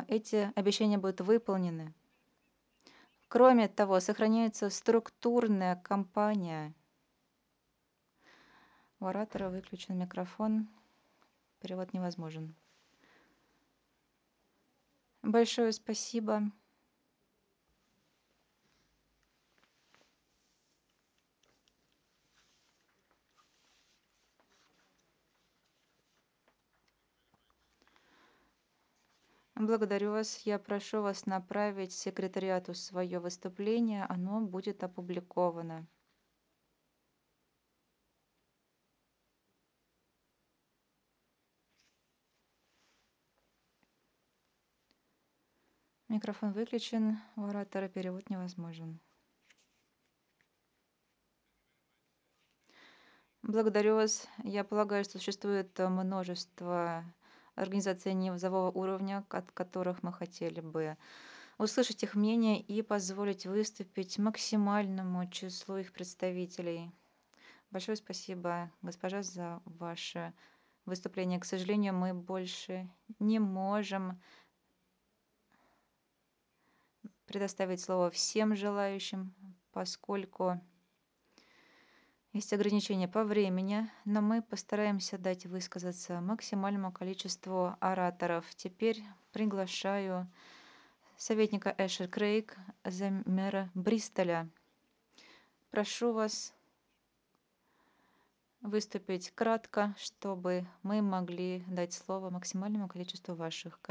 эти обещания будут выполнены. Кроме того, сохраняется структурная кампания. У оратора выключен микрофон, перевод невозможен. Большое спасибо. Благодарю вас. Я прошу вас направить секретариату свое выступление. Оно будет опубликовано. Микрофон выключен, у оратора перевод невозможен. Благодарю вас. Я полагаю, что существует множество организаций низового уровня, от которых мы хотели бы услышать их мнение и позволить выступить максимальному числу их представителей. Большое спасибо, госпожа, за ваше выступление. К сожалению, мы больше не можем предоставить слово всем желающим, поскольку есть ограничения по времени, но мы постараемся дать высказаться максимальному количеству ораторов. Теперь приглашаю советника Эшер Крейг, заммэра Бристоля. Прошу вас выступить кратко, чтобы мы могли дать слово максимальному количеству ваших коллег.